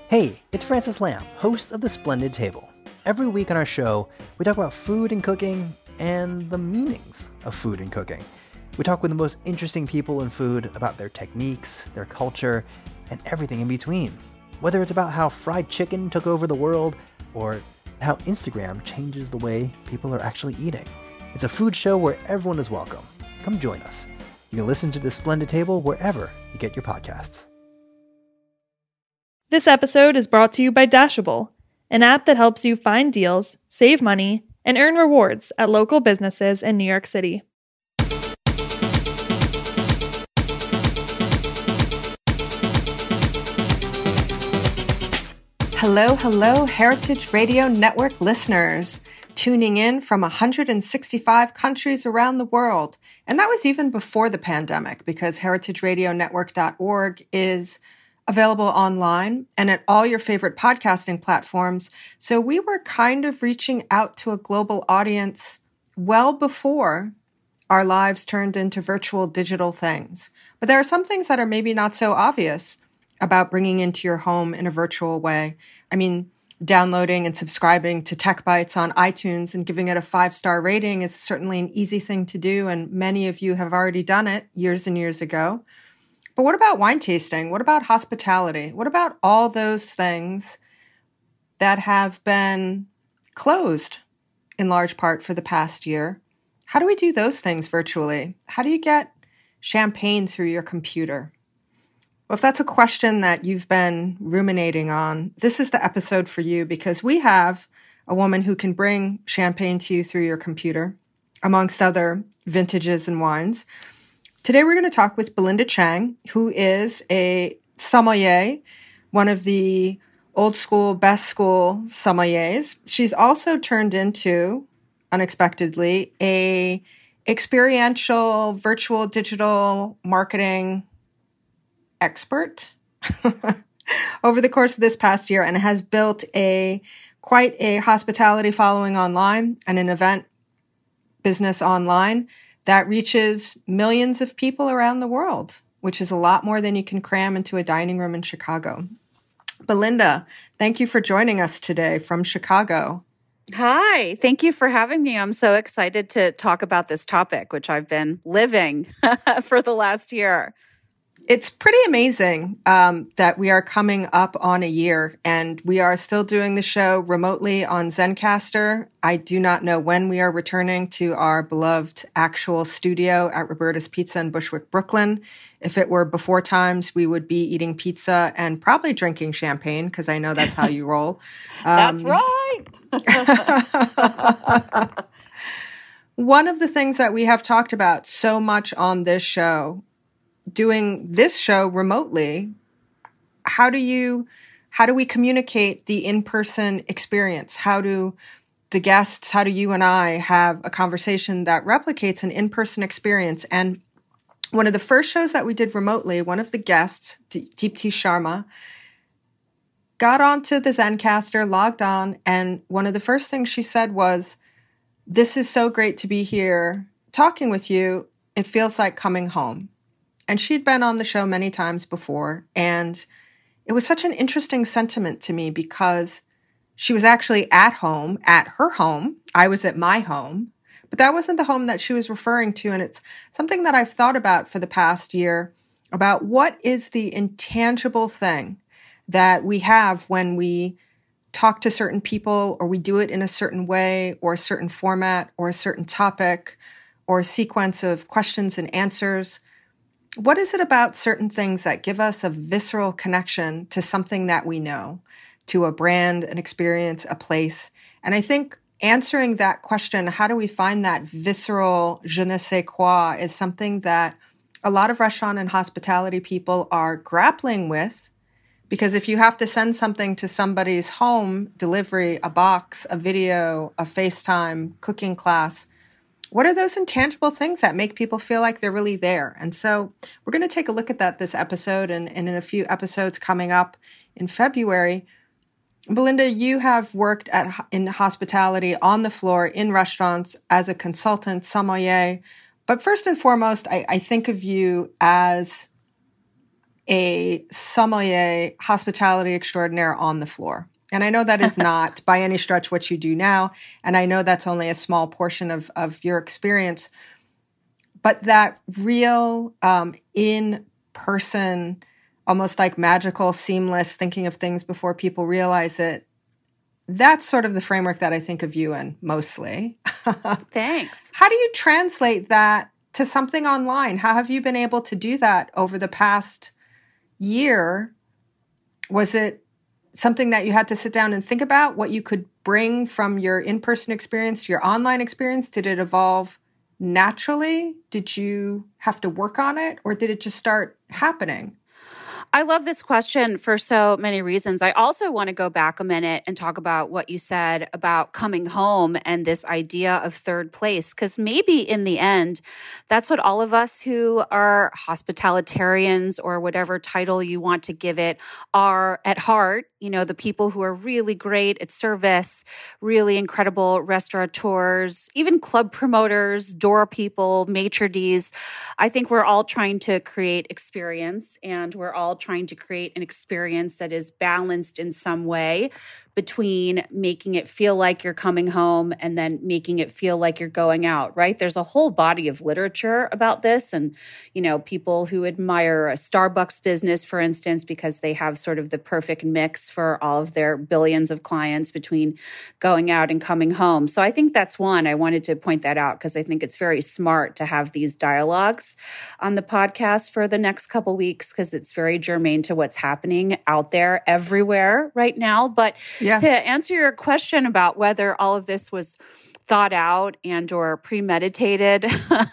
Hey, it's Francis Lamb, host of The Splendid Table. Every week on our show, we talk about food and cooking and the meanings of food and cooking. We talk with the most interesting people in food about their techniques, their culture, and everything in between. Whether it's about how fried chicken took over the world or how Instagram changes the way people are actually eating. It's a food show where everyone is welcome. Come join us. You can listen to The Splendid Table wherever you get your podcasts. This episode is brought to you by Dashable, an app that helps you find deals, save money, and earn rewards at local businesses in New York City. Hello, Heritage Radio Network listeners, tuning in from 165 countries around the world. And that was even before the pandemic, because heritageradionetwork.org is available online and at all your favorite podcasting platforms. So we were kind of reaching out to a global audience well before our lives turned into virtual digital things. But there are some things that are maybe not so obvious about bringing into your home in a virtual way. I mean, downloading and subscribing to Tech Bites on iTunes and giving it a 5-star rating is certainly an easy thing to do, and many of you have already done it years and years ago. But what about wine tasting? What about hospitality? What about all those things that have been closed in large part for the past year? How do we do those things virtually? How do you get champagne through your computer? Well, if that's a question that you've been ruminating on, this is the episode for you, because we have a woman who can bring champagne to you through your computer, amongst other vintages and wines. Today, we're going to talk with Belinda Chang, who is a sommelier, one of the old school, best school sommeliers. She's also turned into, unexpectedly, a experiential virtual digital marketing expert over the course of this past year, and has built quite a hospitality following online and an event business online that reaches millions of people around the world, which is a lot more than you can cram into a dining room in Chicago. Belinda, thank you for joining us today from Chicago. Hi, thank you for having me. I'm so excited to talk about this topic, which I've been living for the last year. It's pretty amazing that we are coming up on a year, and we are still doing the show remotely on Zencastr. I do not know when we are returning to our beloved actual studio at Roberta's Pizza in Bushwick, Brooklyn. If it were before times, we would be eating pizza and probably drinking champagne, because I know that's how you roll. That's right. One of the things that we have talked about so much on this show, doing this show remotely, how do we communicate the in-person experience? How do the guests, how do you and I have a conversation that replicates an in-person experience? And one of the first shows that we did remotely, one of the guests, Deepti Sharma, got onto the Zencastr, logged on, and one of the first things she said was, "This is so great to be here talking with you. It feels like coming home." And she'd been on the show many times before, and it was such an interesting sentiment to me, because she was actually at home, at her home. I was at my home, but that wasn't the home that she was referring to. And it's something that I've thought about for the past year, about what is the intangible thing that we have when we talk to certain people, or we do it in a certain way, or a certain format, or a certain topic, or a sequence of questions and answers. What is it about certain things that give us a visceral connection to something that we know, to a brand, an experience, a place? And I think answering that question, how do we find that visceral je ne sais quoi, is something that a lot of restaurant and hospitality people are grappling with. Because if you have to send something to somebody's home, delivery, a box, a video, a FaceTime, cooking class, what are those intangible things that make people feel like they're really there? And so we're going to take a look at that this episode, and in a few episodes coming up in February. Belinda, you have worked in hospitality on the floor in restaurants as a consultant, sommelier. But first and foremost, I think of you as a sommelier hospitality extraordinaire on the floor. And I know that is not by any stretch what you do now. And I know that's only a small portion of your experience. But that real in-person, almost like magical, seamless thinking of things before people realize it, that's sort of the framework that I think of you in mostly. Thanks. How do you translate that to something online? How have you been able to do that over the past year? Was it something that you had to sit down and think about, what you could bring from your in-person experience to your online experience? Did it evolve naturally? Did you have to work on it, or did it just start happening? I love this question for so many reasons. I also want to go back a minute and talk about what you said about coming home and this idea of third place, because maybe in the end, that's what all of us who are hospitalitarians, or whatever title you want to give it, are at heart. You know, the people who are really great at service, really incredible restaurateurs, even club promoters, door people, maitre d's. I think we're all trying to create experience, and we're all trying to create an experience that is balanced in some way between making it feel like you're coming home and then making it feel like you're going out, right? There's a whole body of literature about this. And, you know, people who admire a Starbucks business, for instance, because they have sort of the perfect mix for all of their billions of clients between going out and coming home. So I think that's one. I wanted to point that out because I think it's very smart to have these dialogues on the podcast for the next couple weeks, because it's very germane to what's happening out there everywhere right now. But yes, to answer your question about whether all of this was thought out and or premeditated,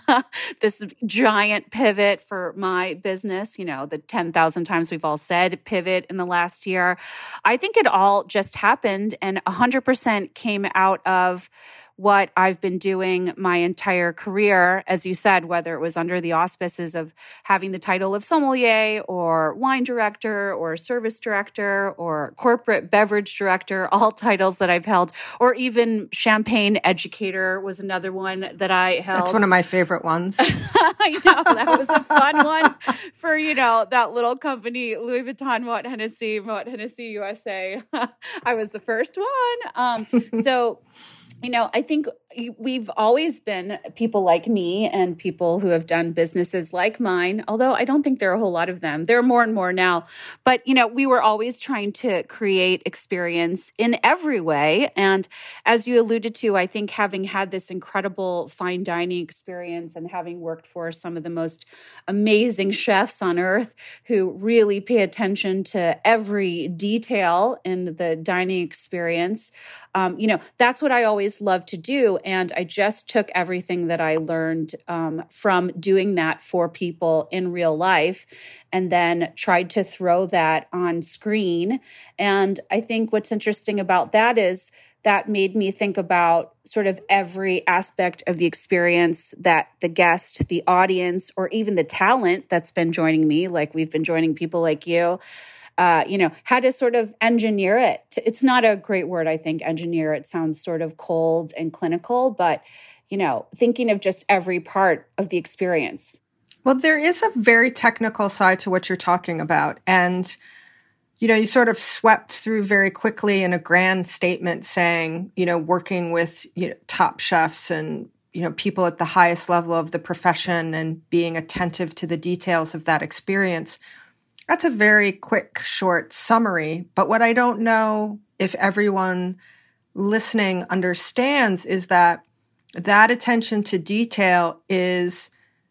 this giant pivot for my business, you know, the 10,000 times we've all said pivot in the last year, I think it all just happened and 100% came out of what I've been doing my entire career, as you said, whether it was under the auspices of having the title of sommelier or wine director or service director or corporate beverage director, all titles that I've held, or even champagne educator was another one that I held. That's one of my favorite ones. I know, that was a fun one for, you know, that little company, Louis Vuitton, Moet Hennessy USA. I was the first one. So, you know, I think we've always been people like me and people who have done businesses like mine, although I don't think there are a whole lot of them. There are more and more now. But, you know, we were always trying to create experience in every way. And as you alluded to, I think having had this incredible fine dining experience and having worked for some of the most amazing chefs on earth who really pay attention to every detail in the dining experience, you know, that's what I always love to do. And I just took everything that I learned from doing that for people in real life and then tried to throw that on screen. And I think what's interesting about that is that made me think about sort of every aspect of the experience that the guest, the audience, or even the talent that's been joining me, like we've been joining people like you, you know, how to sort of engineer it. It's not a great word, I think, engineer. It sounds sort of cold and clinical, but, you know, thinking of just every part of the experience. Well, there is a very technical side to what you're talking about. And, you know, you sort of swept through very quickly in a grand statement saying, you know, working with top chefs and, you know, people at the highest level of the profession and being attentive to the details of that experience. That's a very quick, short summary. But what I don't know if everyone listening understands is that attention to detail is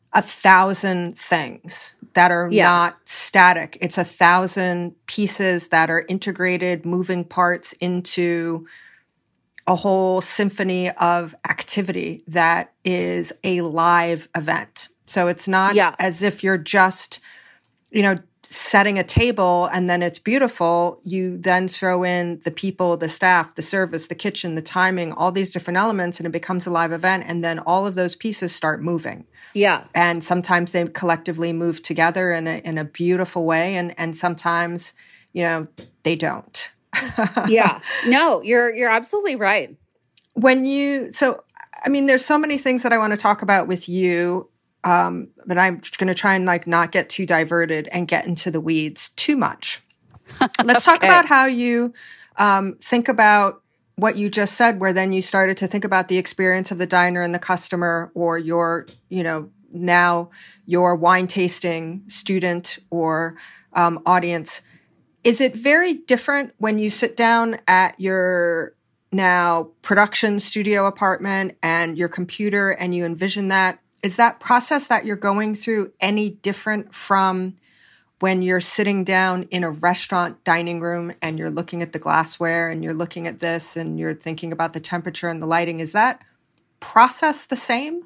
1,000 things that are not static. It's 1,000 pieces that are integrated, moving parts into a whole symphony of activity that is a live event. So it's not as if you're just, you know, setting a table and then it's beautiful. You then throw in the people, the staff, the service, the kitchen, the timing, all these different elements, and it becomes a live event. And then all of those pieces start moving. Yeah. And sometimes they collectively move together in a beautiful way. And sometimes, you know, they don't. Yeah. No, you're absolutely right. So, I mean, there's so many things that I want to talk about with you. but I'm going to try and not get too diverted and get into the weeds too much. Let's talk about how you think about what you just said, where then you started to think about the experience of the diner and the customer, or your, now your wine tasting student or audience. Is it very different when you sit down at your now production studio apartment and your computer and you envision that? Is that process that you're going through any different from when you're sitting down in a restaurant dining room and you're looking at the glassware and you're looking at this and you're thinking about the temperature and the lighting? Is that process the same?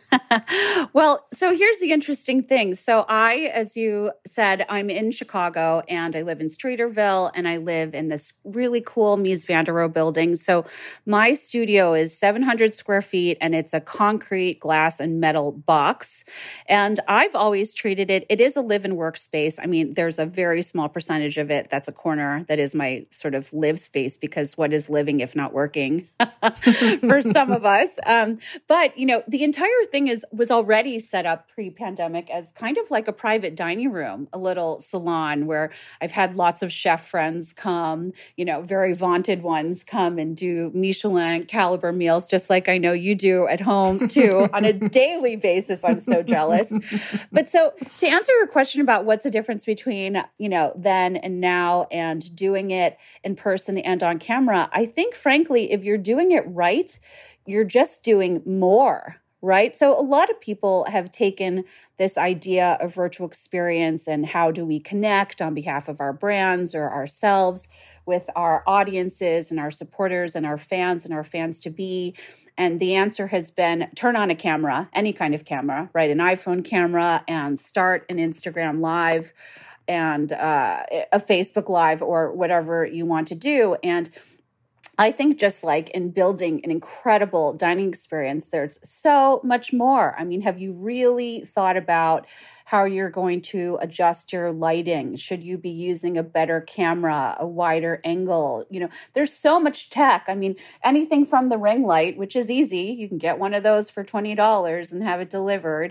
Well, so here's the interesting thing. So as you said, I'm in Chicago and I live in Streeterville and I live in this really cool Mies van der Rohe building. So my studio is 700 square feet and it's a concrete, glass, and metal box. And I've always treated it is a live and work space. I mean, there's a very small percentage of it that's a corner that is my sort of live space, because what is living if not working for some of us? But, the entire thing was already set up pre-pandemic as kind of like a private dining room, a little salon where I've had lots of chef friends come, very vaunted ones come and do Michelin caliber meals, just like I know you do at home too, on a daily basis. I'm so jealous. But so to answer your question about what's the difference between, then and now and doing it in person and on camera, I think, frankly, if you're doing it right, you're just doing more. Right? So a lot of people have taken this idea of virtual experience and how do we connect on behalf of our brands or ourselves with our audiences and our supporters and our fans to be. And the answer has been turn on a camera, any kind of camera, right? An iPhone camera, and start an Instagram Live and a Facebook Live or whatever you want to do. And I think just like in building an incredible dining experience, there's so much more. I mean, have you really thought about how you're going to adjust your lighting? Should you be using a better camera, a wider angle? There's so much tech. I mean, anything from the ring light, which is easy. You can get one of those for $20 and have it delivered,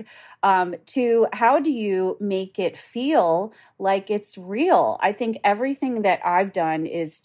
to how do you make it feel like it's real? I think everything that I've done is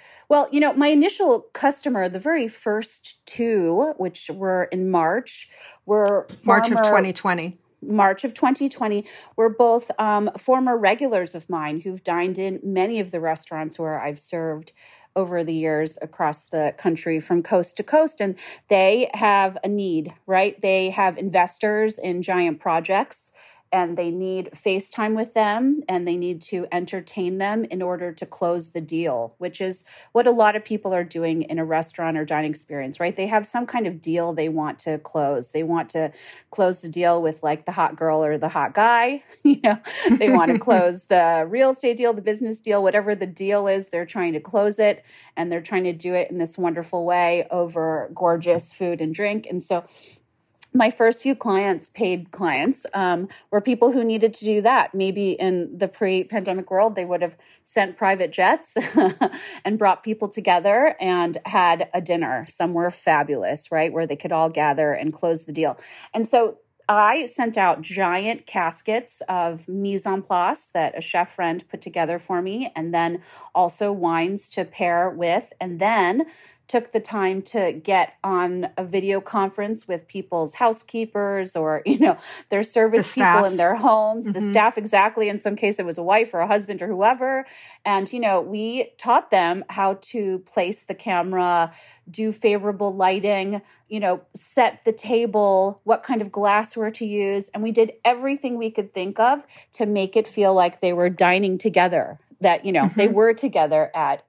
my initial customer, the very first two, which were in March, were March of 2020. March of 2020, were both former regulars of mine who've dined in many of the restaurants where I've served over the years across the country from coast to coast. And they have a need, right? They have investors in giant projects, and they need FaceTime with them, and they need to entertain them in order to close the deal, which is what a lot of people are doing in a restaurant or dining experience, right? They have some kind of deal they want to close. They want to close the deal with like the hot girl or the hot guy. They want to close the real estate deal, the business deal, whatever the deal is, they're trying to close it, and they're trying to do it in this wonderful way over gorgeous food and drink. And so my first few paid clients, were people who needed to do that. Maybe in the pre-pandemic world, they would have sent private jets and brought people together and had a dinner somewhere fabulous, right, where they could all gather and close the deal. And so I sent out giant caskets of mise en place that a chef friend put together for me, and then also wines to pair with, and then took the time to get on a video conference with people's housekeepers or, their service people in their homes, the staff, exactly. In some case, it was a wife or a husband or whoever. And, we taught them how to place the camera, do favorable lighting, set the table, what kind of glassware to use. And we did everything we could think of to make it feel like they were dining together. That, they were together at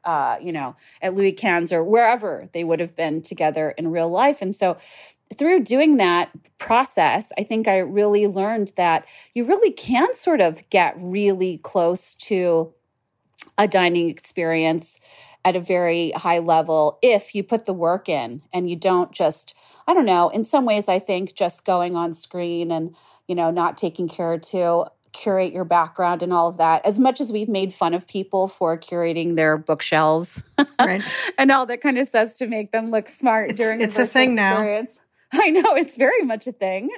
Louis Quinze or wherever they would have been together in real life. And so through doing that process, I think I really learned that you really can sort of get really close to a dining experience at a very high level if you put the work in and you don't just, in some ways, I think just going on screen and, not taking care to curate your background and all of that, as much as we've made fun of people for curating their bookshelves right. and all that kind of stuff to make them look smart during it's a thing experience. I know it's very much a thing.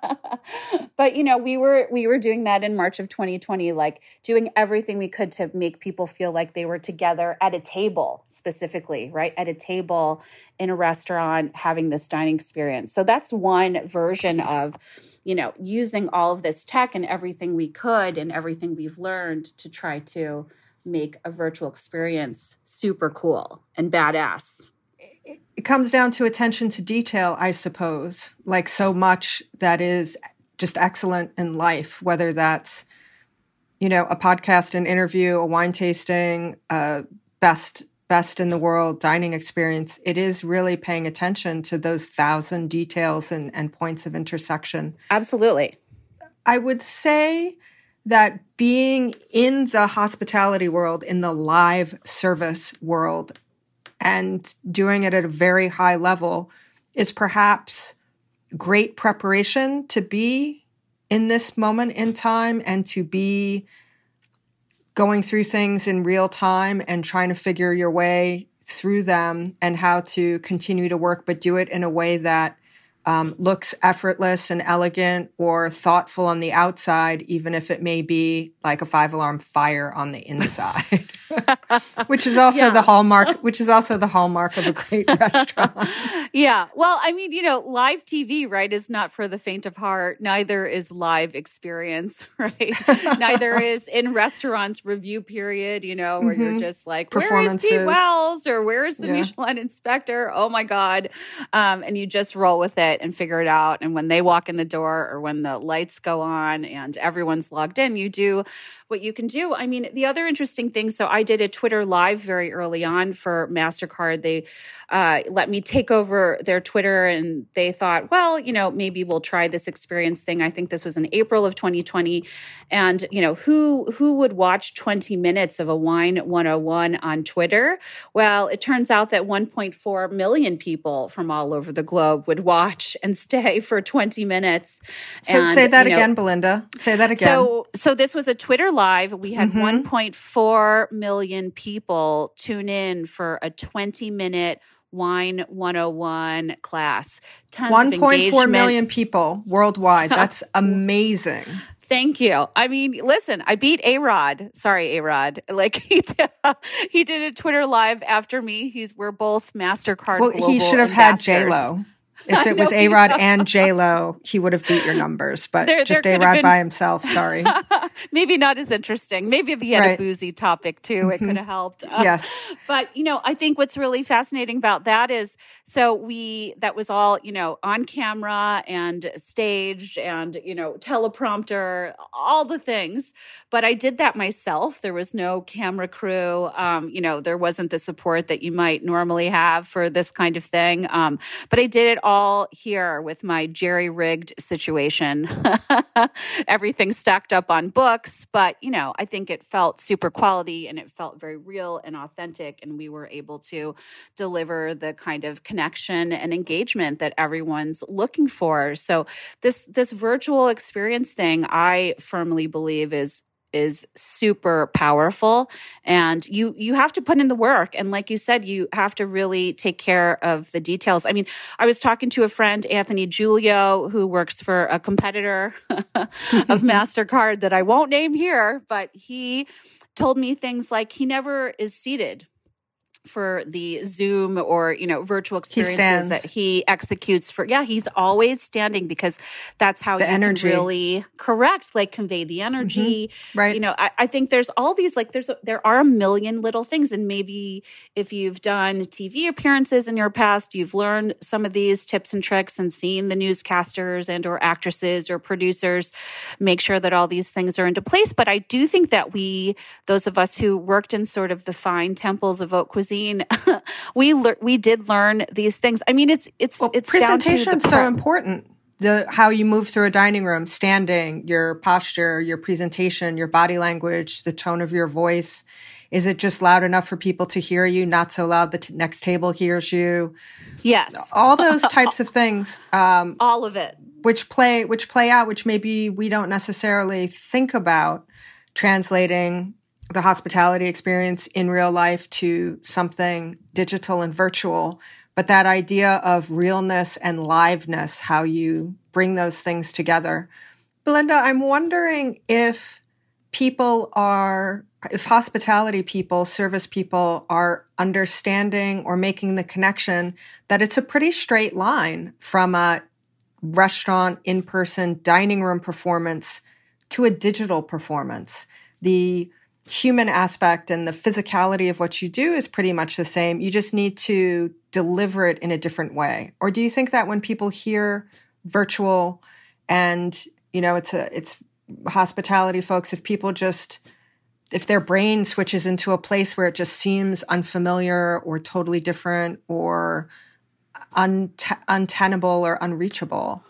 But, we were doing that in March of 2020, like doing everything we could to make people feel like they were together at a table specifically, right? At a table in a restaurant, having this dining experience. So that's one version of, using all of this tech and everything we could and everything we've learned to try to make a virtual experience super cool and badass. It comes down to attention to detail, I suppose, like so much that is just excellent in life, whether that's, a podcast, an interview, a wine tasting, best in the world dining experience. It is really paying attention to those 1,000 details and points of intersection. Absolutely. I would say that being in the hospitality world, in the live service world, and doing it at a very high level is perhaps great preparation to be in this moment in time and to be going through things in real time and trying to figure your way through them and how to continue to work, but do it in a way that looks effortless and elegant or thoughtful on the outside, even if it may be like a 5-alarm fire on the inside, which is also the hallmark of a great restaurant. Yeah. Well, live TV, right, is not for the faint of heart. Neither is live experience, right? Neither is in restaurants review period, where you're just like, where is Pete Wells or where is the Michelin inspector? Oh my God. And you just roll with it and figure it out. And when they walk in the door or when the lights go on and everyone's logged in, you do what you can do. The other interesting thing, so I did a Twitter live very early on for MasterCard. They let me take over their Twitter and they thought, well, maybe we'll try this experience thing. I think this was in April of 2020. And, who would watch 20 minutes of a Wine 101 on Twitter? Well, it turns out that 1.4 million people from all over the globe would watch and stay for 20 minutes. So and, say that again, Belinda. Say that again. So this was a Twitter live. We had 1.4 million people tune in for a 20-minute Wine 101 class. Tons of engagement. 1.4 million people worldwide. That's amazing. Thank you. Listen, I beat A-Rod. Sorry, A-Rod. Like he did a Twitter live after me. We're both MasterCard global he should have ambassadors. Had J-Lo. If it was A-Rod and J-Lo, he would have beat your numbers. But just A-Rod by himself, sorry. Maybe not as interesting. Maybe if he had a boozy topic too, it could have helped. Yes. But, I think what's really fascinating about that is, that was all, on camera and staged and, teleprompter, all the things. But I did that myself. There was no camera crew. There wasn't the support that you might normally have for this kind of thing. But I did it all here with my jerry-rigged situation. Everything stacked up on books, but, I think it felt super quality and it felt very real and authentic, and we were able to deliver the kind of connection and engagement that everyone's looking for. So this virtual experience thing, I firmly believe is super powerful, and you have to put in the work. And like you said, you have to really take care of the details. I was talking to a friend, Anthony Giulio, who works for a competitor of MasterCard that I won't name here, but he told me things like he never is seated for the Zoom or, virtual experiences that he executes for. Yeah, he's always standing because that's how you can really convey the energy. Mm-hmm. Right. I think there's all these, there are a million little things. And maybe if you've done TV appearances in your past, you've learned some of these tips and tricks and seen the newscasters and or actresses or producers make sure that all these things are into place. But I do think that those of us who worked in sort of the fine temples of haute cuisine, we did learn these things. It's presentation's so important. How you move through a dining room, standing, your posture, your presentation, your body language, the tone of your voice. Is it just loud enough for people to hear you? Not so loud the next table hears you. Yes, all those types of things. All of it, which play out, which maybe we don't necessarily think about translating the hospitality experience in real life to something digital and virtual. but that idea of realness and liveness, how you bring those things together. Belinda, I'm wondering if hospitality people, service people are understanding or making the connection that it's a pretty straight line from a restaurant in-person dining room performance to a digital performance. The human aspect and the physicality of what you do is pretty much the same. You just need to deliver it in a different way. Or do you think that when people hear virtual and, it's hospitality folks, if their brain switches into a place where it just seems unfamiliar or totally different or untenable or unreachable?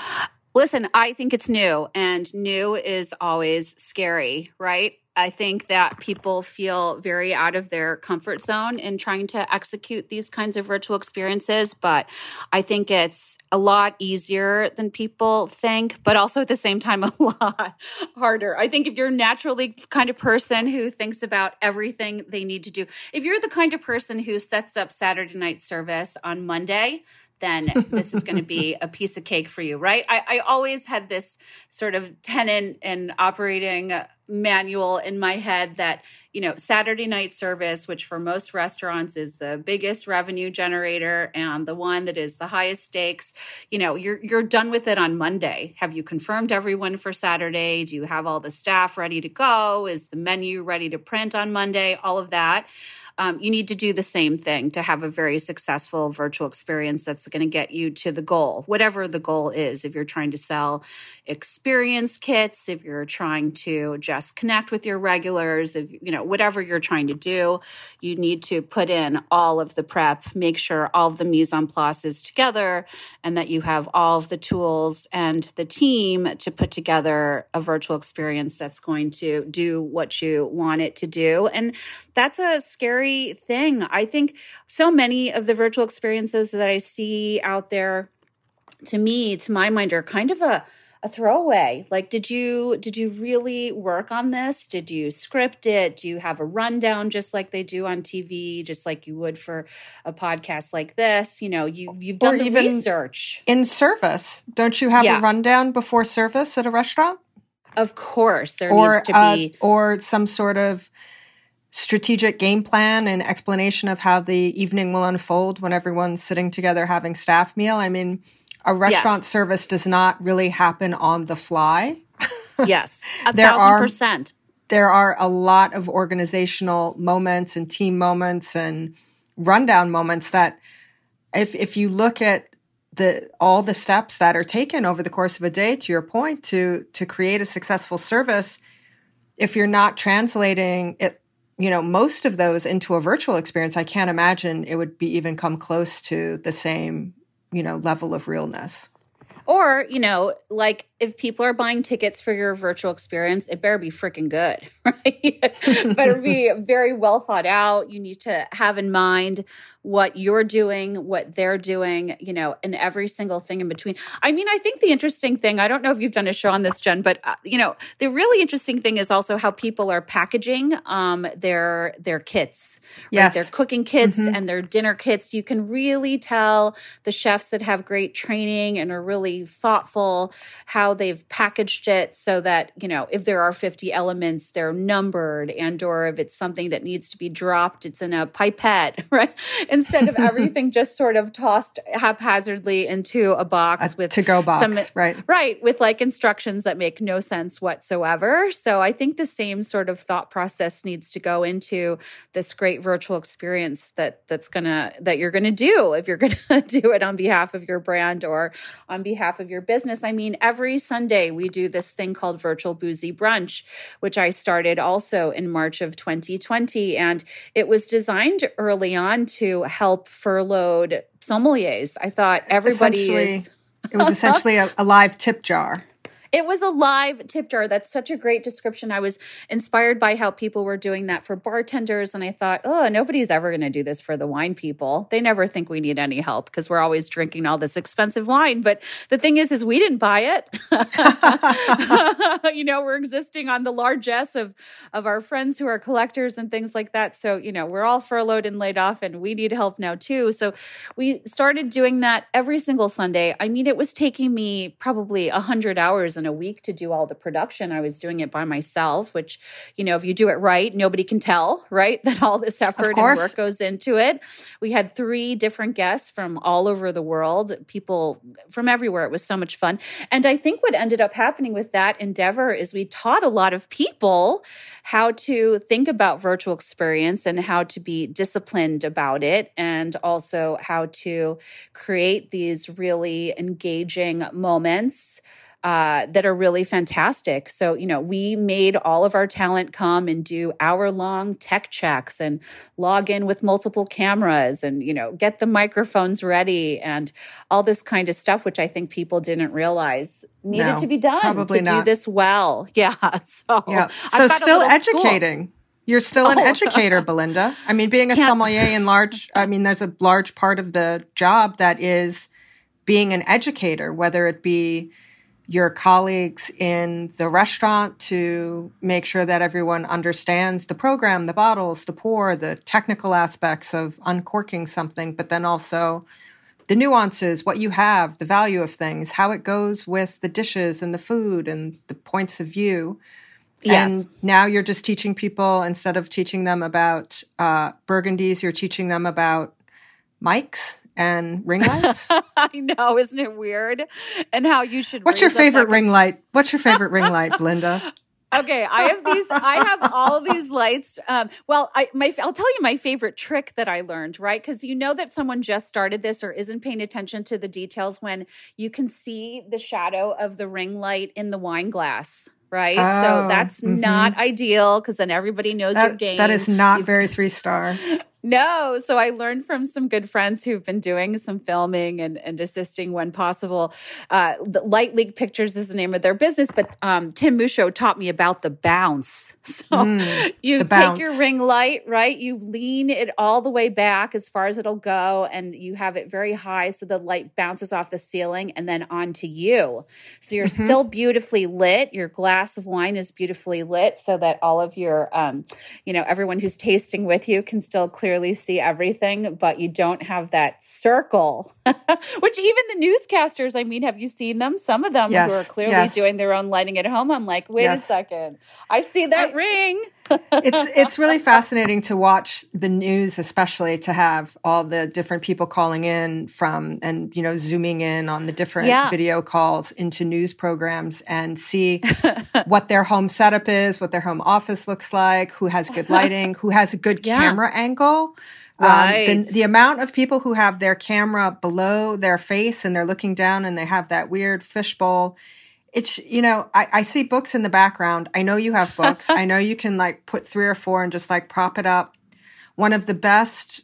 Listen, I think it's new, and new is always scary, right? I think that people feel very out of their comfort zone in trying to execute these kinds of virtual experiences, but I think it's a lot easier than people think, but also at the same time, a lot harder. I think if you're naturally the kind of person who thinks about everything they need to do, if you're the kind of person who sets up Saturday night service on Monday, then this is going to be a piece of cake for you, right? I always had this sort of tenant and operating manual in my head that, Saturday night service, which for most restaurants is the biggest revenue generator and the one that is the highest stakes, you're done with it on Monday. Have you confirmed everyone for Saturday? Do you have all the staff ready to go? Is the menu ready to print on Monday? All of that. You need to do the same thing to have a very successful virtual experience that's going to get you to the goal, whatever the goal is. If you're trying to sell experience kits, if you're trying to just connect with your regulars, if whatever you're trying to do, you need to put in all of the prep, make sure all of the mise en place is together, and that you have all of the tools and the team to put together a virtual experience that's going to do what you want it to do. And that's a scary thing. I think so many of the virtual experiences that I see out there, to my mind, are kind of a throwaway. Like, did you really work on this? Did you script it? Do you have a rundown just like they do on TV, just like you would for a podcast like this? You've done the research. In service, don't you have a rundown before service at a restaurant? Of course, there needs to be. Or some sort of strategic game plan and explanation of how the evening will unfold when everyone's sitting together having staff meal. I mean, a restaurant service does not really happen on the fly. Yes, 1,000%. There are a lot of organizational moments and team moments and rundown moments that if you look at all the steps that are taken over the course of a day, to your point, to create a successful service, if you're not translating it, most of those into a virtual experience, I can't imagine it would be even come close to the same, level of realness. Or, like if people are buying tickets for your virtual experience, it better be freaking good, right? It better be very well thought out. You need to have in mind what you're doing, what they're doing, and every single thing in between. I mean, I think the interesting thing, I don't know if you've done a show on this, Jen, but, the really interesting thing is also how people are packaging their kits, yes. Right? Their cooking kits and their dinner kits. You can really tell the chefs that have great training and are really thoughtful how they've packaged it so that, if there are 50 elements, they're numbered, and or if it's something that needs to be dropped, it's in a pipette, right? Instead of everything just sort of tossed haphazardly into a box with to-go box, right? Right, with like instructions that make no sense whatsoever. So I think the same sort of thought process needs to go into this great virtual experience that you're gonna do if you're gonna do it on behalf of your brand or on behalf of your business. I mean, every Sunday we do this thing called Virtual Boozy Brunch, which I started also in March of 2020. And it was designed early on to help furloughed sommeliers. I thought everybody is... It was essentially a live tip jar. It was a live tip jar. That's such a great description. I was inspired by how people were doing that for bartenders. And I thought, oh, nobody's ever going to do this for the wine people. They never think we need any help because we're always drinking all this expensive wine. But the thing is we didn't buy it. We're existing on the largesse of our friends who are collectors and things like that. So, we're all furloughed and laid off and we need help now too. So we started doing that every single Sunday. I mean, it was taking me probably 100 hours in a week to do all the production. I was doing it by myself, which, if you do it right, nobody can tell, right? That all this effort and work goes into it. We had 3 different guests from all over the world, people from everywhere. It was so much fun. And I think what ended up happening with that endeavor is we taught a lot of people how to think about virtual experience and how to be disciplined about it, and also how to create these really engaging moments that are really fantastic. So, we made all of our talent come and do hour-long tech checks and log in with multiple cameras and, get the microphones ready and all this kind of stuff, which I think people didn't realize needed to be done to do this well. Yeah. So still educating. You're still an educator, Belinda. I mean, being a sommelier there's a large part of the job that is being an educator, whether it be your colleagues in the restaurant to make sure that everyone understands the program, the bottles, the pour, the technical aspects of uncorking something, but then also the nuances, what you have, the value of things, how it goes with the dishes and the food and the points of view. Yes. And now you're just teaching people, instead of teaching them about Burgundies, you're teaching them about mics and ring lights. I know, isn't it weird? And how you should. What's your favorite ring light? What's your favorite ring light, Belinda? Okay, I have all of these lights. I'll tell you my favorite trick that I learned, right? Because you know that someone just started this or isn't paying attention to the details when you can see the shadow of the ring light in the wine glass. Right. So that's not ideal because then everybody knows your game. That is not very 3-star. No. So I learned from some good friends who've been doing some filming and assisting when possible. The Light Leak Pictures is the name of their business, but Tim Musho taught me about the bounce. So you take your ring light, right? You lean it all the way back as far as it'll go, and you have it very high so the light bounces off the ceiling and then onto you. So you're still beautifully lit. Your glass of wine is beautifully lit so that all of your, everyone who's tasting with you can still clearly see everything, but you don't have that circle, which even the newscasters, have you seen them? Some of them who are clearly doing their own lighting at home. I'm like, wait a second. I see that ring. It's really fascinating to watch the news, especially to have all the different people calling in from and, zooming in on the different video calls into news programs and see what their home setup is, what their home office looks like, who has good lighting, who has a good camera angle. Right. The amount of people who have their camera below their face and they're looking down and they have that weird fishbowl. It's, I see books in the background. I know you have books. I know you can put 3 or 4 and just prop it up. One of the best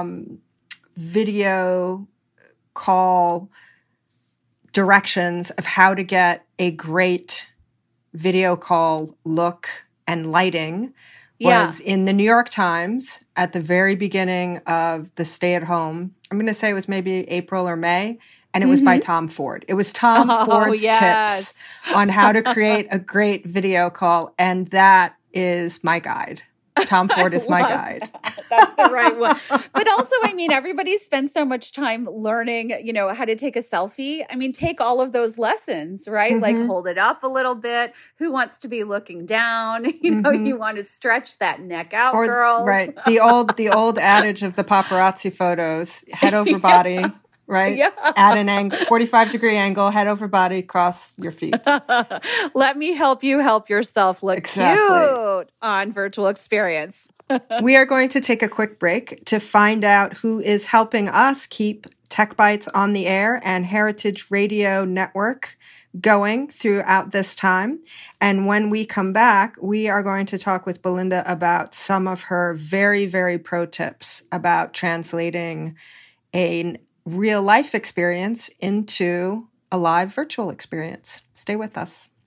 video call directions of how to get a great video call look and lighting was in the New York Times at the very beginning of the stay-at-home. I'm going to say it was maybe April or May. And it was by Tom Ford. It was Tom Ford's tips on how to create a great video call. And that is my guide. Tom Ford is my guide. That's the right one. But also, everybody spends so much time learning, how to take a selfie. Take all of those lessons, right? Hold it up a little bit. Who wants to be looking down? You want to stretch that neck out, girls. Right. The old adage of the paparazzi photos, head over body. Right? Yeah. At an angle, 45-degree angle, head over body, cross your feet. Let me help you help yourself look cute on virtual experience. We are going to take a quick break to find out who is helping us keep Tech Bites on the air and Heritage Radio Network going throughout this time. And when we come back, we are going to talk with Belinda about some of her very, very pro tips about translating a real life experience into a live virtual experience. Stay with us.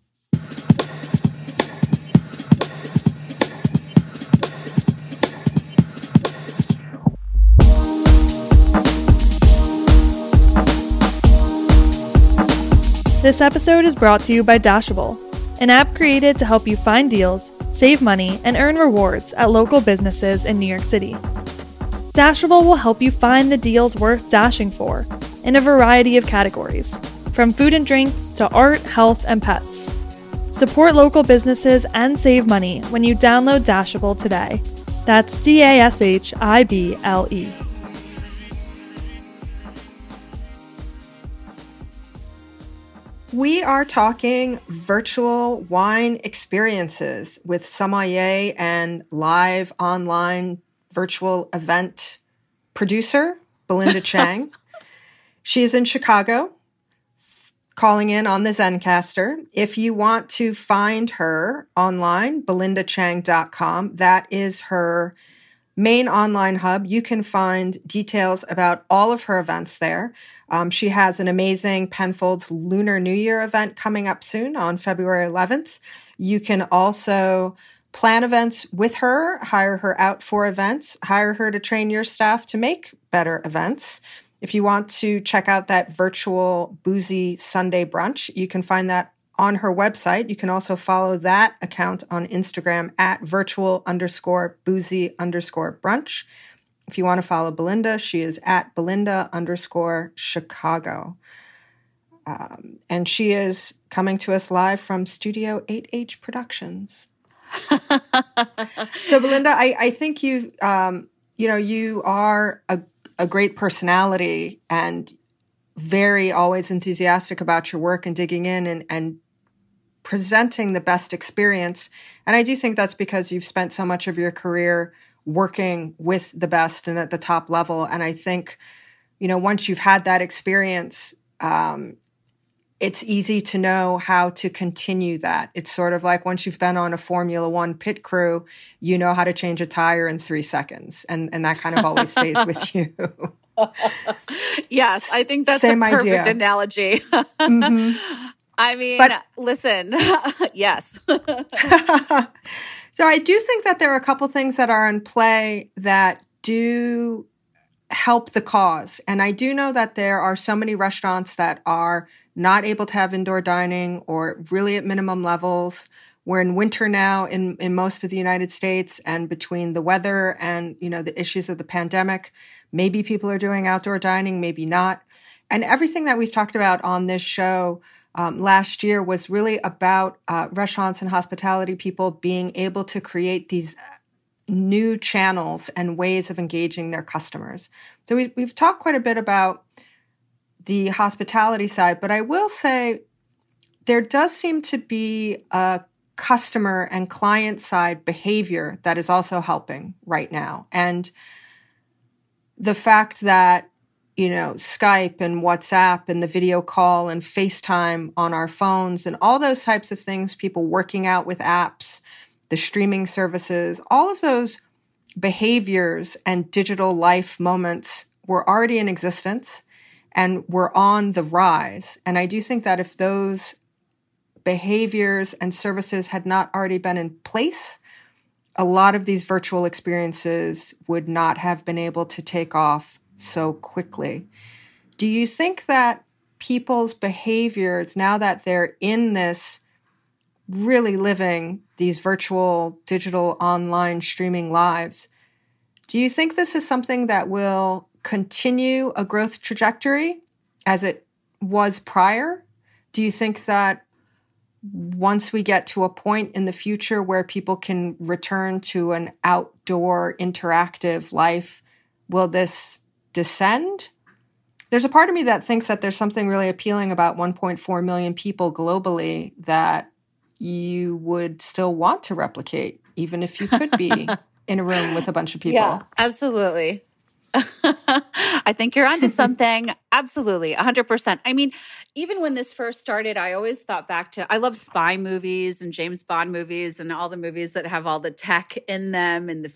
This episode is brought to you by Dashable, an app created to help you find deals, save money, and earn rewards at local businesses in New York City. Dashable will help you find the deals worth dashing for in a variety of categories, from food and drink to art, health, and pets. Support local businesses and save money when you download Dashable today. That's Dashable. We are talking virtual wine experiences with sommelier and live online virtual event producer, Belinda Chang. She is in Chicago, calling in on the Zencastr. If you want to find her online, belindachang.com, that is her main online hub. You can find details about all of her events there. She has an amazing Penfolds Lunar New Year event coming up soon on February 11th. You can also plan events with her, hire her out for events, hire her to train your staff to make better events. If you want to check out that virtual boozy Sunday brunch, you can find that on her website. You can also follow that account on Instagram at virtual_boozy_brunch. If you want to follow Belinda, she is at Belinda_Chicago. And she is coming to us live from Studio 8H Productions. So Belinda, I think you are a great personality and very always enthusiastic about your work and digging in and presenting the best experience. And I do think that's because you've spent so much of your career working with the best and at the top level. And I think, once you've had that experience, it's easy to know how to continue that. It's sort of like once you've been on a Formula One pit crew, you know how to change a tire in 3 seconds. And that kind of always stays with you. Yes, I think that's a perfect analogy. Mm-hmm. I mean, listen, yes. So I do think that there are a couple things that are in play that do help the cause. And I do know that there are so many restaurants that are not able to have indoor dining or really at minimum levels. We're in winter now in most of the United States, and between the weather and, the issues of the pandemic, maybe people are doing outdoor dining, maybe not. And everything that we've talked about on this show last year was really about restaurants and hospitality people being able to create these new channels and ways of engaging their customers. So we've talked quite a bit about the hospitality side, but I will say there does seem to be a customer and client side behavior that is also helping right now. And the fact that Skype and WhatsApp and the video call and FaceTime on our phones and all those types of things, people working out with apps, the streaming services, all of those behaviors and digital life moments were already in existence and were on the rise. And I do think that if those behaviors and services had not already been in place, a lot of these virtual experiences would not have been able to take off so quickly. Do you think that people's behaviors, now that they're in this really living these virtual, digital, online streaming lives, do you think this is something that will continue a growth trajectory as it was prior? Do you think that once we get to a point in the future where people can return to an outdoor interactive life, will this descend? There's a part of me that thinks that there's something really appealing about 1.4 million people globally that you would still want to replicate, even if you could be in a room with a bunch of people. Yeah, absolutely. I think you're onto something. Absolutely, 100%. I mean, even when this first started, I always thought back to, I love spy movies and James Bond movies and all the movies that have all the tech in them and the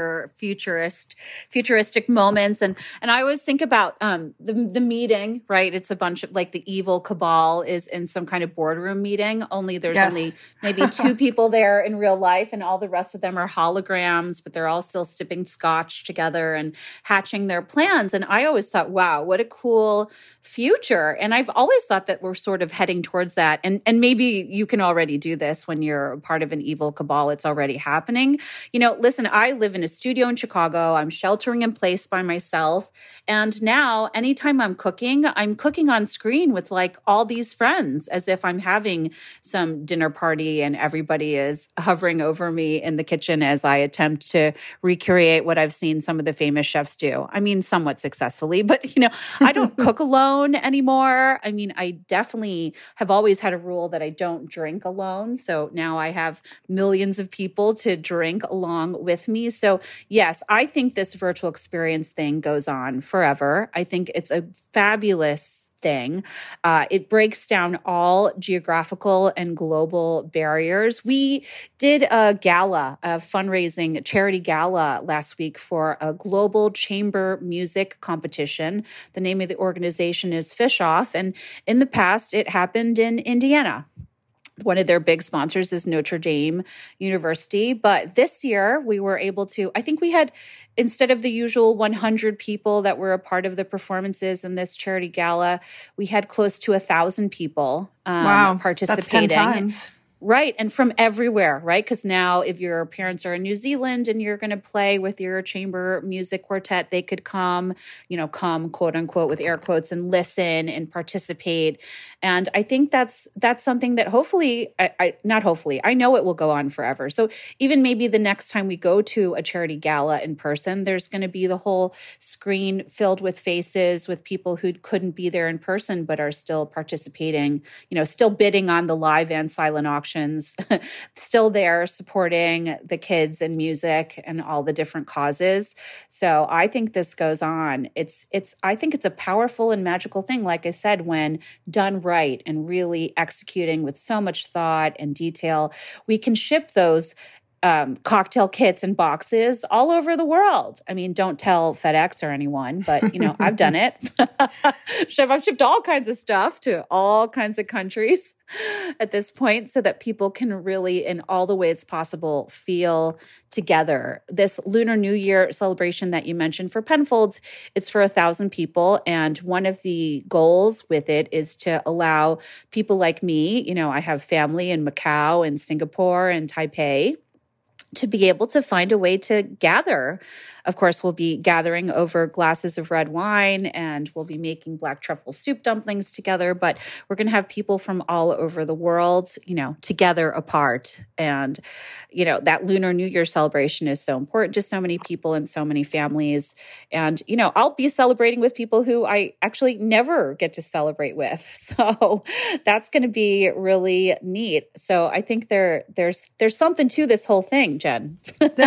futuristic moments. And I always think about the meeting, right? It's a bunch of, like, the evil cabal is in some kind of boardroom meeting, only there's only maybe 2 people there in real life, and all the rest of them are holograms, but they're all still sipping scotch together and hatching their plans. And I always thought, wow, what a cool future. And I've always thought that we're sort of heading towards that. And maybe you can already do this when you're part of an evil cabal. It's already happening. You know, listen, I live in a studio in Chicago. I'm sheltering in place by myself. And now anytime I'm cooking on screen with, like, all these friends, as if I'm having some dinner party and everybody is hovering over me in the kitchen as I attempt to recreate what I've seen some of the famous chefs do. I mean, somewhat successfully, but, you know, I don't cook alone anymore. I mean, I definitely have always had a rule that I don't drink alone. So now I have millions of people to drink along with me. So yes, I think this virtual experience thing goes on forever. I think it's a fabulous thing. It breaks down all geographical and global barriers. We did a gala, a fundraising charity gala last week for a global chamber music competition. The name of the organization is Fish Off. And in the past, it happened in Indiana. One of their big sponsors is Notre Dame University. But this year we were able to, I think we had, instead of the usual 100 people that were a part of the performances in this charity gala, we had close to 1,000 people participating. That's 10 times. Right. And from everywhere, right? Because now if your parents are in New Zealand and you're going to play with your chamber music quartet, they could come, quote unquote, with air quotes, and listen and participate. And I think that's something that hopefully, I know it will go on forever. So even maybe the next time we go to a charity gala in person, there's going to be the whole screen filled with faces with people who couldn't be there in person, but are still participating, still bidding on the live and silent auctions, still there supporting the kids and music and all the different causes. So I think this goes on. I think it's a powerful and magical thing, like I said, when done right and really executing with so much thought and detail. We can ship those cocktail kits and boxes all over the world. I mean, don't tell FedEx or anyone, but, I've done it. I've shipped all kinds of stuff to all kinds of countries at this point so that people can really, in all the ways possible, feel together. This Lunar New Year celebration that you mentioned for Penfolds, it's for 1,000 people. And one of the goals with it is to allow people like me, I have family in Macau and Singapore and Taipei, to be able to find a way to gather. Of course, we'll be gathering over glasses of red wine and we'll be making black truffle soup dumplings together, but we're going to have people from all over the world, together apart. And, that Lunar New Year celebration is so important to so many people and so many families. And, I'll be celebrating with people who I actually never get to celebrate with. So that's going to be really neat. So I think there's something to this whole thing, Jen.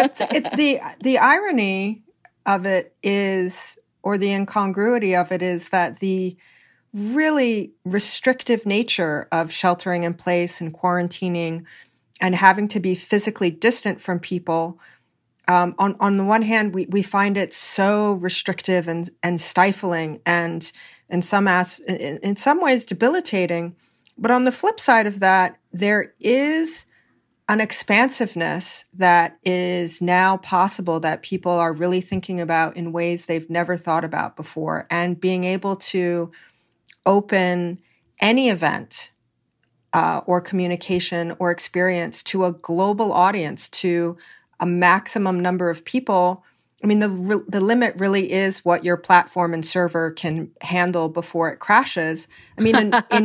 The irony of it is, or the incongruity of it is, that the really restrictive nature of sheltering in place and quarantining and having to be physically distant from people, on the one hand, we find it so restrictive and stifling and in some ways debilitating. But on the flip side of that, there is an expansiveness that is now possible that people are really thinking about in ways they've never thought about before, and being able to open any event or communication or experience to a global audience, to a maximum number of people. I mean, the limit really is what your platform and server can handle before it crashes. I mean,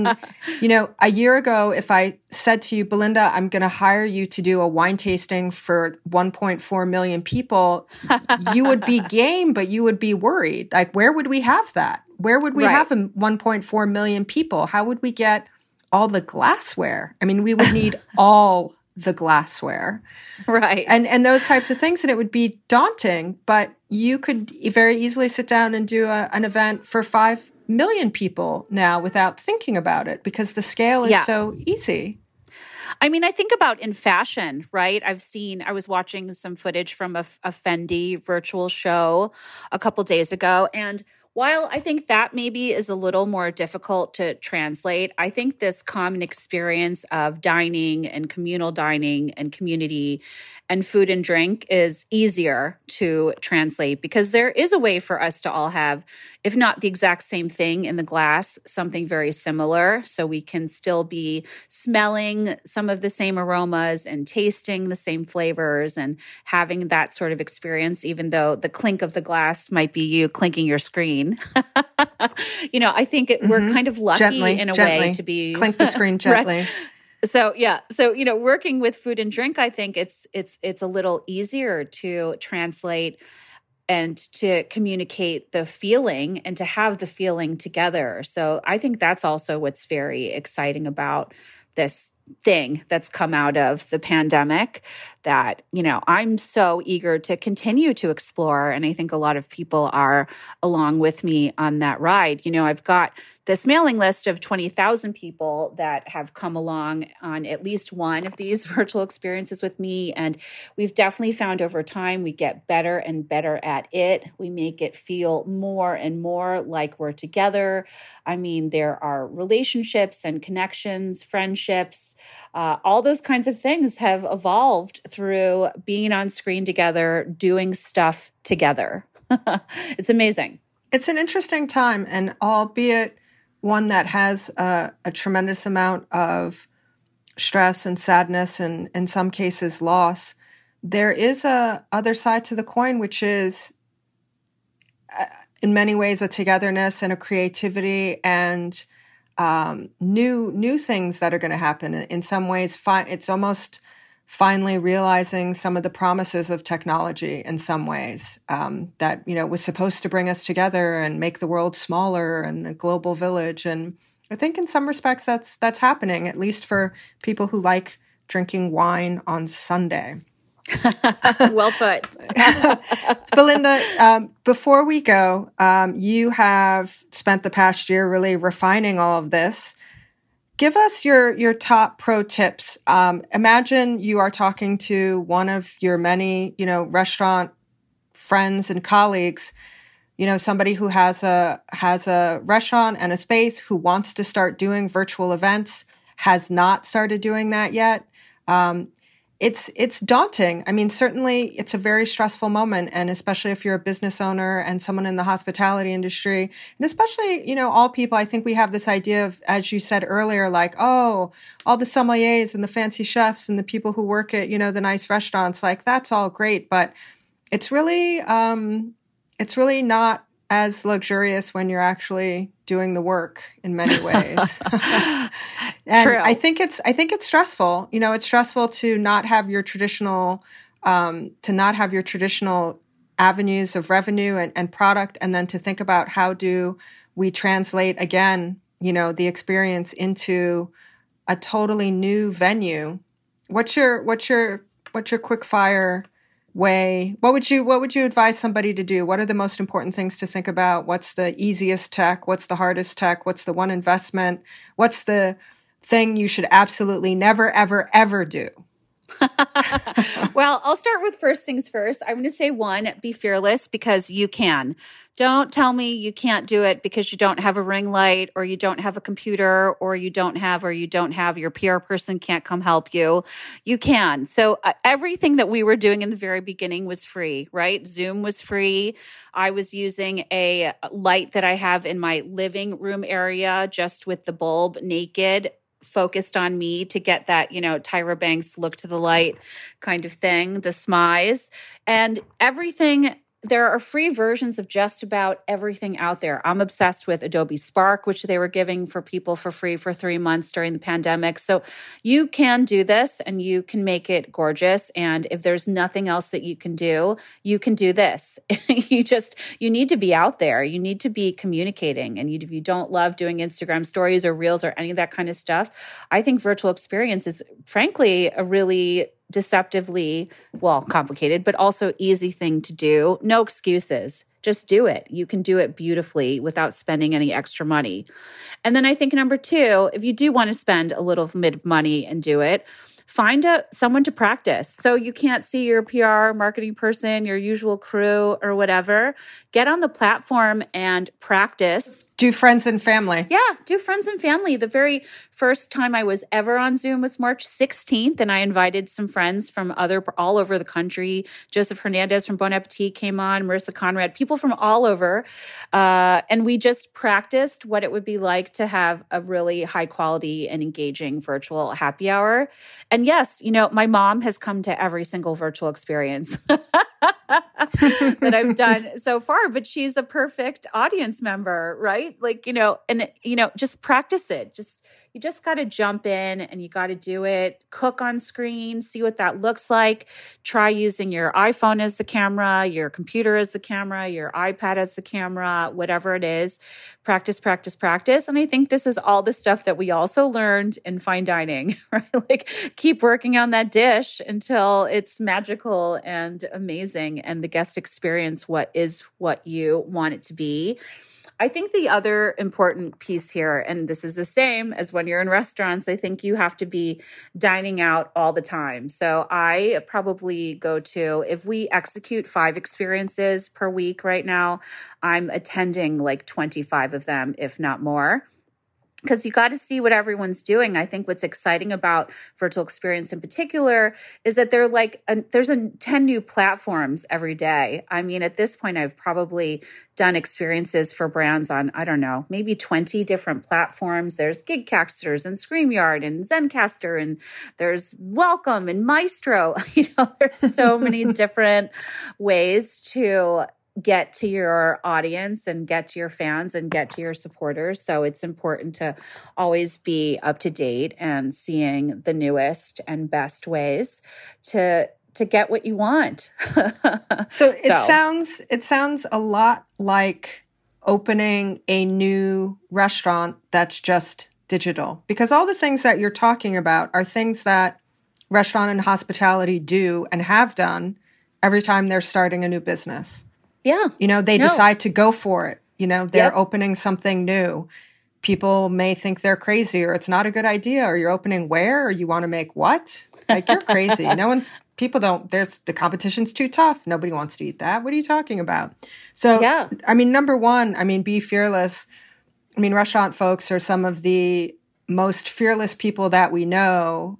a year ago, if I said to you, Belinda, I'm going to hire you to do a wine tasting for 1.4 million people, you would be game, but you would be worried. Like, where would we have that? Where would we have 1.4 million people? How would we get all the glassware? I mean, we would need all the glassware. Right. And those types of things. And it would be daunting, but you could very easily sit down and do an event for 5 million people now without thinking about it because the scale is so easy. I mean, I think about in fashion, right? I was watching some footage from a Fendi virtual show a couple days ago. And while I think that maybe is a little more difficult to translate, I think this common experience of dining and communal dining and community and food and drink is easier to translate because there is a way for us to all have, if not the exact same thing in the glass, something very similar. So we can still be smelling some of the same aromas and tasting the same flavors and having that sort of experience, even though the clink of the glass might be you clinking your screen. I think we're kind of lucky in a way to be clink the screen gently. Right? So working with food and drink, I think it's a little easier to translate and to communicate the feeling and to have the feeling together. So I think that's also what's very exciting about this thing that's come out of the pandemic that, I'm so eager to continue to explore. And I think a lot of people are along with me on that ride. I've got this mailing list of 20,000 people that have come along on at least one of these virtual experiences with me. And we've definitely found over time, we get better and better at it. We make it feel more and more like we're together. I mean, there are relationships and connections, friendships, all those kinds of things have evolved through being on screen together, doing stuff together. It's amazing. It's an interesting time, and albeit one that has a tremendous amount of stress and sadness and in some cases loss, there is a other side to the coin, which is in many ways a togetherness and a creativity and new things that are going to happen. In some ways, it's almost finally realizing some of the promises of technology in some ways that, was supposed to bring us together and make the world smaller and a global village. And I think in some respects that's happening, at least for people who like drinking wine on Sunday. Well put. Belinda, before we go, you have spent the past year really refining all of this. Give us your top pro tips. Imagine you are talking to one of your many, restaurant friends and colleagues, somebody who has a restaurant and a space who wants to start doing virtual events, has not started doing that yet. It's daunting. I mean, certainly it's a very stressful moment, and especially if you're a business owner and someone in the hospitality industry, and especially, all people, I think we have this idea of, as you said earlier, like, oh, all the sommeliers and the fancy chefs and the people who work at, the nice restaurants, like that's all great, but it's really not as luxurious when you're actually doing the work in many ways. And True. I think it's stressful. It's stressful to not have your traditional avenues of revenue and product, and then to think about how do we translate again, the experience into a totally new venue. What's your quick fire way? What would you advise somebody to do? What are the most important things to think about? What's the easiest tech? What's the hardest tech? What's the one investment? What's the thing you should absolutely never, ever, ever do? Well, I'll start with first things first. I'm going to say one, be fearless because you can. Don't tell me you can't do it because you don't have a ring light or you don't have a computer or you don't have your PR person can't come help you. You can. So everything that we were doing in the very beginning was free, right? Zoom was free. I was using a light that I have in my living room area just with the bulb naked, focused on me to get that, Tyra Banks look to the light kind of thing, the smize, and everything. There are free versions of just about everything out there. I'm obsessed with Adobe Spark, which they were giving for people for free for 3 months during the pandemic. So you can do this and you can make it gorgeous. And if there's nothing else that you can do this. You need to be out there. You need to be communicating. And if you don't love doing Instagram stories or reels or any of that kind of stuff, I think virtual experience is frankly a really deceptively, complicated, but also easy thing to do. No excuses. just do it. You can do it beautifully without spending any extra money. And then I think number 2, if you do want to spend a little money and do it, find someone to practice. So you can't see your PR marketing person, your usual crew or whatever. Get on the platform and practice. Do friends and family. Yeah, do friends and family. The very first time I was ever on Zoom was March 16th, and I invited some friends from all over the country. Joseph Hernandez from Bon Appetit came on, Marissa Conrad, people from all over. And we just practiced what it would be like to have a really high quality and engaging virtual happy hour. And yes, my mom has come to every single virtual experience that I've done so far, but she's a perfect audience member, right? Just practice it. You just got to jump in and you got to do it. Cook on screen, see what that looks like. Try using your iPhone as the camera, your computer as the camera, your iPad as the camera, whatever it is. Practice, practice, practice. And I think this is all the stuff that we also learned in fine dining, right? Keep working on that dish until it's magical and amazing and the guest experience what you want it to be. I think the other important piece here, and this is the same as when you're in restaurants, I think you have to be dining out all the time. So I probably go to, if we execute 5 experiences per week right now, I'm attending like 25 of them, if not more. Because you got to see what everyone's doing. I think what's exciting about virtual experience in particular is that there's 10 new platforms every day. I mean, at this point, I've probably done experiences for brands on, I don't know, maybe 20 different platforms. There's Gigcasters and StreamYard and Zencastr, and there's Welcome and Maestro. There's so many different ways to get to your audience and get to your fans and get to your supporters. So it's important to always be up to date and seeing the newest and best ways to get what you want. So it sounds a lot like opening a new restaurant that's just digital, because all the things that you're talking about are things that restaurant and hospitality do and have done every time they're starting a new business. Yeah. They decide to go for it. They're opening something new. People may think they're crazy or it's not a good idea, or you're opening where, or you want to make what? Like, you're crazy. The competition's too tough. Nobody wants to eat that. What are you talking about? So, yeah. Number one, be fearless. Restaurant folks are some of the most fearless people that we know,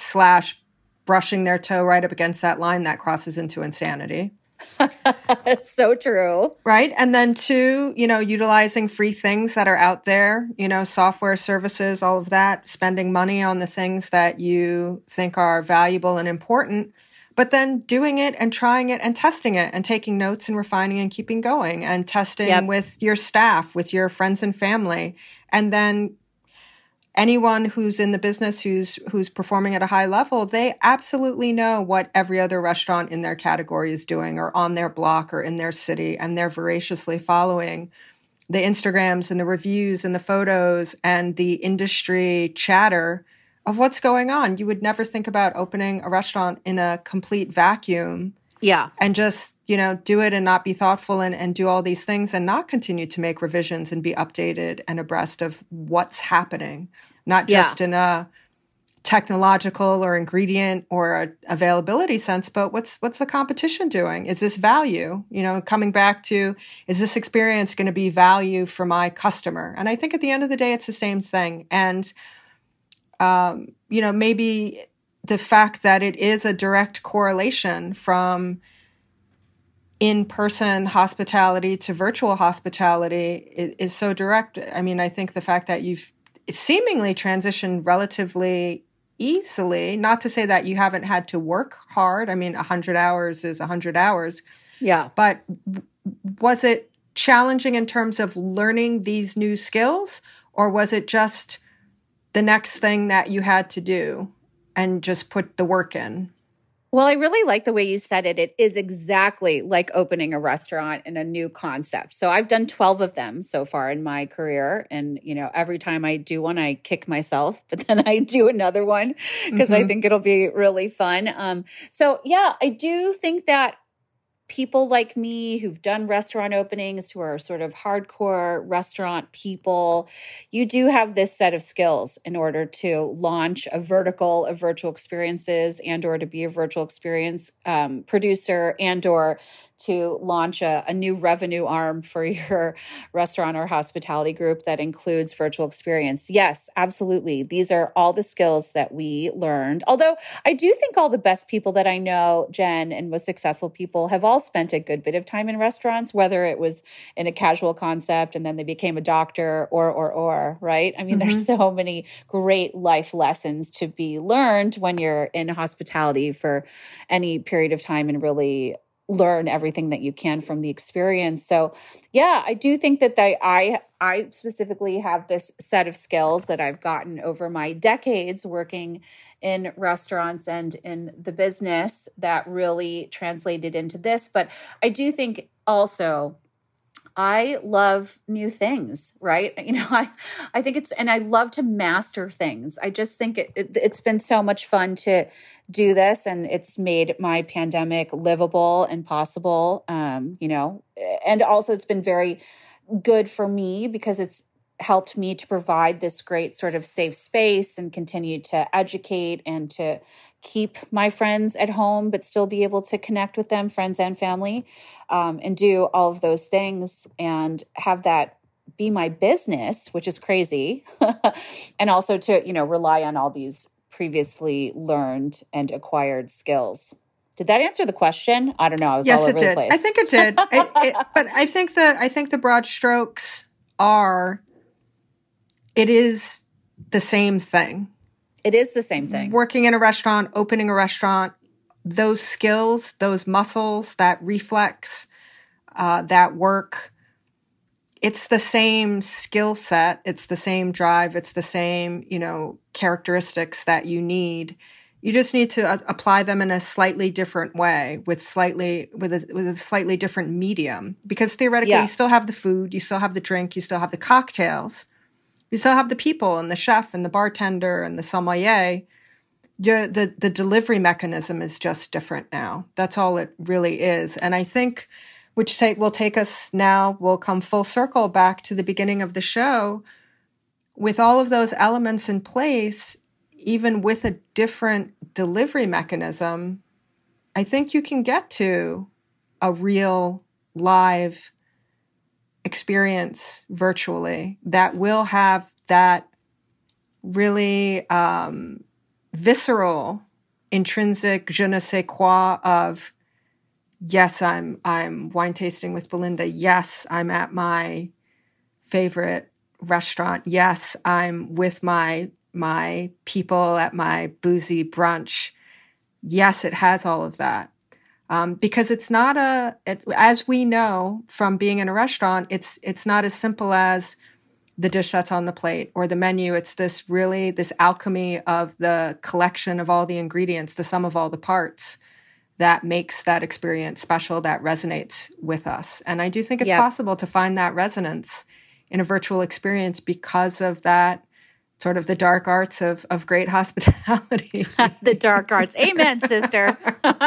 / brushing their toe right up against that line that crosses into insanity. It's so true. Right. And then 2, utilizing free things that are out there, software services, all of that, spending money on the things that you think are valuable and important, but then doing it and trying it and testing it and taking notes and refining and keeping going and testing with your staff, with your friends and family. And then anyone who's in the business who's performing at a high level, they absolutely know what every other restaurant in their category is doing or on their block or in their city, and they're voraciously following the Instagrams and the reviews and the photos and the industry chatter of what's going on. You would never think about opening a restaurant in a complete vacuum. Yeah. And just, do it and not be thoughtful and do all these things and not continue to make revisions and be updated and abreast of what's happening, not just in a technological or ingredient or a availability sense, but what's the competition doing? Is this value? Coming back to, is this experience going to be value for my customer? And I think at the end of the day, it's the same thing. And, maybe the fact that it is a direct correlation from in-person hospitality to virtual hospitality is so direct. I think the fact that you've seemingly transitioned relatively easily, not to say that you haven't had to work hard. 100 hours is 100 hours. Yeah. But was it challenging in terms of learning these new skills, or was it just the next thing that you had to do and just put the work in? Well, I really like the way you said it. It is exactly like opening a restaurant in a new concept. So I've done 12 of them so far in my career. And, every time I do one, I kick myself, but then I do another one because I think it'll be really fun. I do think that people like me who've done restaurant openings, who are sort of hardcore restaurant people, you do have this set of skills in order to launch a vertical of virtual experiences and or to be a virtual experience producer and or to launch a new revenue arm for your restaurant or hospitality group that includes virtual experience. Yes, absolutely. These are all the skills that we learned. Although I do think all the best people that I know, Jen, and most successful people have all spent a good bit of time in restaurants, whether it was in a casual concept and then they became a doctor or, right? I mean, there's so many great life lessons to be learned when you're in hospitality for any period of time and really learn everything that you can from the experience. So yeah, I do think that I specifically have this set of skills that I've gotten over my decades working in restaurants and in the business that really translated into this. But I do think also I love new things, right? You know, I think and I love to master things. I just think it's been so much fun to do this, and it's made my pandemic livable and possible, you know, and also it's been very good for me because it's helped me to provide this great sort of safe space and continue to educate and to keep my friends at home, but still be able to connect with them, friends and family, and do all of those things and have that be my business, which is crazy. And also to, you know, rely on all these previously learned and acquired skills. Did that answer the question? I don't know. I was all over the place. I think it did. But I think the broad strokes are, it is the same thing. It is the same thing. Working in a restaurant, opening a restaurant, those skills, those muscles, that reflex, that work, it's the same skill set. It's the same drive. It's the same, you know, characteristics that you need. You just need to apply them in a slightly different way with a slightly different medium. Because theoretically, you still have the food, you still have the drink, you still have the cocktails. You still have the people and the chef and the bartender and the sommelier. The delivery mechanism is just different now. That's all it really is. And I think, which will take us now, we'll come full circle back to the beginning of the show. With all of those elements in place, even with a different delivery mechanism, I think you can get to a real live experience virtually that will have that really visceral, intrinsic je ne sais quoi of, yes, I'm wine tasting with Belinda. Yes, I'm at my favorite restaurant. Yes, I'm with my people at my boozy brunch. Yes, it has all of that. Because it's not as we know from being in a restaurant, it's not as simple as the dish that's on the plate or the menu. It's this alchemy of the collection of all the ingredients, the sum of all the parts that makes that experience special, that resonates with us. And I do think it's possible to find that resonance in a virtual experience because of that sort of the dark arts of great hospitality. The dark arts. Amen, sister.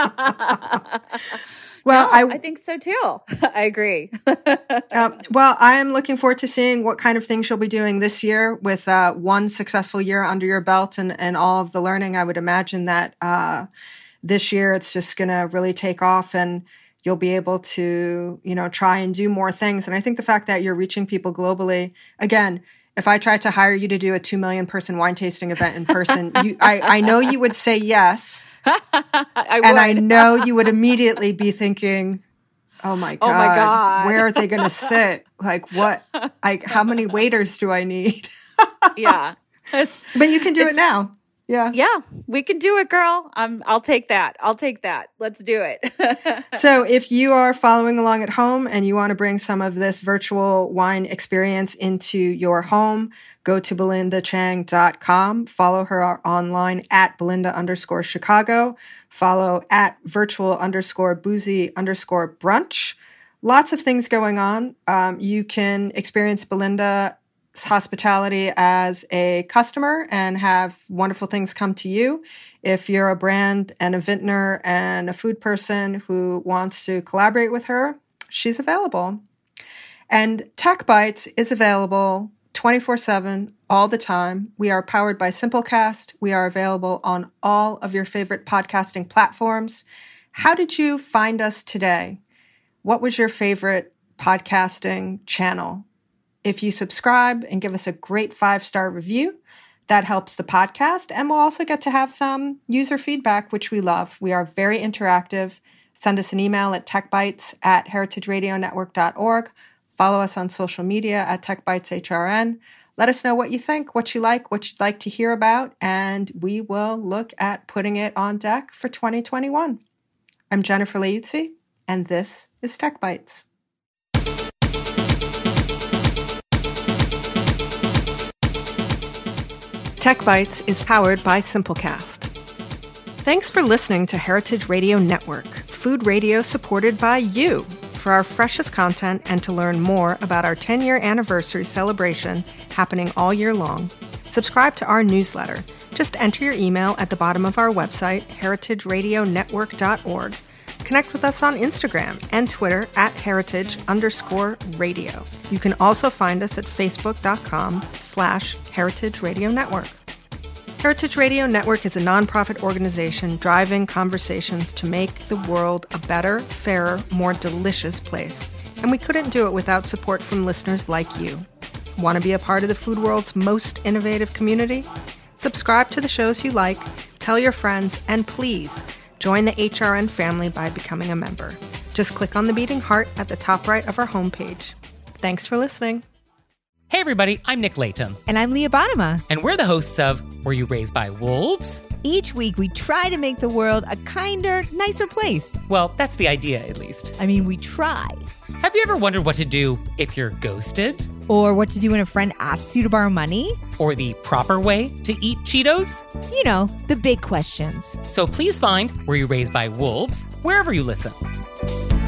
Well, I think so too. I agree. Well, I am looking forward to seeing what kind of things you'll be doing this year with one successful year under your belt and all of the learning. I would imagine that this year it's just going to really take off and you'll be able to, you know, try and do more things. And I think the fact that you're reaching people globally, again, if I tried to hire you to do a 2 million person wine tasting event in person, I know you would say yes. I know you would immediately be thinking, oh my God, where are they going to sit? Like what? How many waiters do I need? Yeah. But you can do it now. Yeah. Yeah, we can do it, girl. I'll take that. Let's do it. So if you are following along at home and you want to bring some of this virtual wine experience into your home, go to belindachang.com. Follow her online at Belinda_Chicago. Follow at virtual_boozy_brunch. Lots of things going on. You can experience Belinda hospitality as a customer and have wonderful things come to you. If you're a brand and a vintner and a food person who wants to collaborate with her, she's available. And Tech Bites is available 24/7, all the time. We are powered by Simplecast. We are available on all of your favorite podcasting platforms. How did you find us today? What was your favorite podcasting channel? If you subscribe and give us a great 5-star review, that helps the podcast, and we'll also get to have some user feedback, which we love. We are very interactive. Send us an email at techbites@heritageradionetwork.org. Follow us on social media at TechBitesHRN. Let us know what you think, what you like, what you'd like to hear about, and we will look at putting it on deck for 2021. I'm Jennifer Leuzzi, and this is Tech Bites. Tech Bites is powered by Simplecast. Thanks for listening to Heritage Radio Network, food radio supported by you. For our freshest content and to learn more about our 10-year anniversary celebration happening all year long, subscribe to our newsletter. Just enter your email at the bottom of our website, heritageradionetwork.org. Connect with us on Instagram and Twitter at heritage_radio. You can also find us at facebook.com/Heritage Radio Network. Heritage Radio Network is a nonprofit organization driving conversations to make the world a better, fairer, more delicious place. And we couldn't do it without support from listeners like you. Want to be a part of the food world's most innovative community? Subscribe to the shows you like, tell your friends, and please join the HRN family by becoming a member. Just click on the beating heart at the top right of our homepage. Thanks for listening. Hey everybody, I'm Nick Latham. And I'm Leah Bottima. And we're the hosts of Were You Raised by Wolves? Each week we try to make the world a kinder, nicer place. Well, that's the idea, at least. I mean, we try. Have you ever wondered what to do if you're ghosted? Or what to do when a friend asks you to borrow money? Or the proper way to eat Cheetos? You know, the big questions. So please find Were You Raised by Wolves wherever you listen.